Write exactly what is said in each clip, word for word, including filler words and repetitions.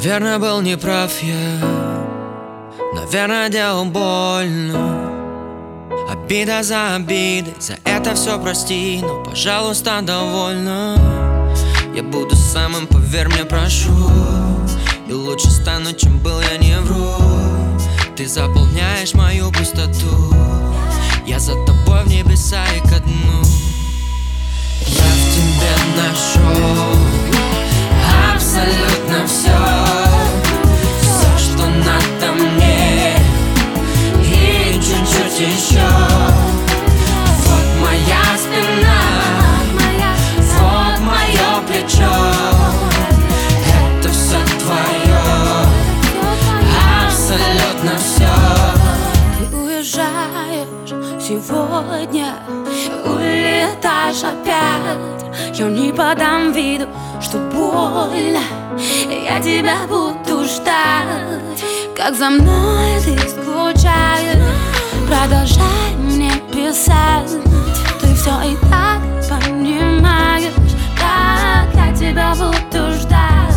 Наверное, был неправ я, наверное, делал больно. Обида за обидой, за это все прости, но, пожалуйста, довольно. Я буду самым, поверь мне, прошу, и лучше стану, чем был, я не вру. Ты заполняешь мою пустоту, я за тобой в небеса и ко дну. Я в тебе нашел абсолютно все, все, что надо мне, и чуть-чуть еще. Вот моя спина, вот мое плечо, это все твое, абсолютно все. Ты уезжаешь сегодня, улетаешь опять. Я не подам виду, что больно, я тебя буду ждать. Как за мной ты скучаешь, продолжай мне писать. Ты все и так понимаешь, как я тебя буду ждать.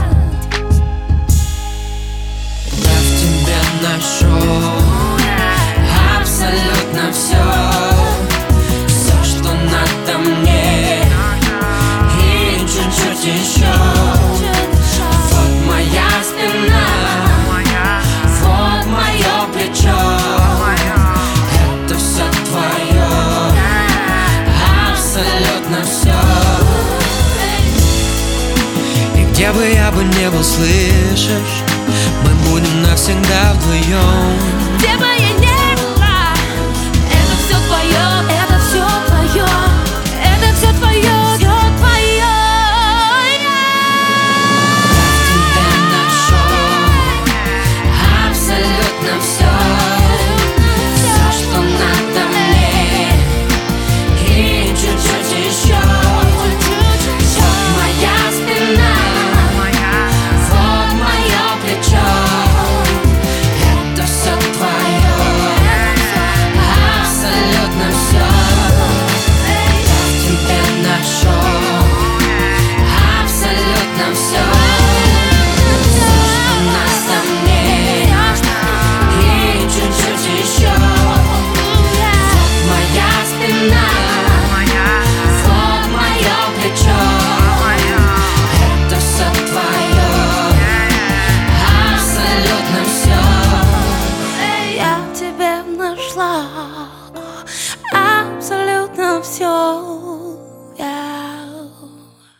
Я в тебе нашел абсолютно все, все, что надо мне, и чуть-чуть еще. Вот моя спина, вот мое плечо, это все твое, абсолютно все. И где бы я бы не был, слышишь, мы будем навсегда вдвоем. Где бы я не